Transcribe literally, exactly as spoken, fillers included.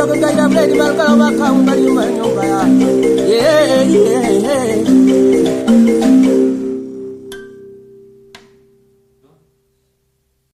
Kaya Brady Balka Waka Umbari Manyobaya. Yeah, yeah, yeah.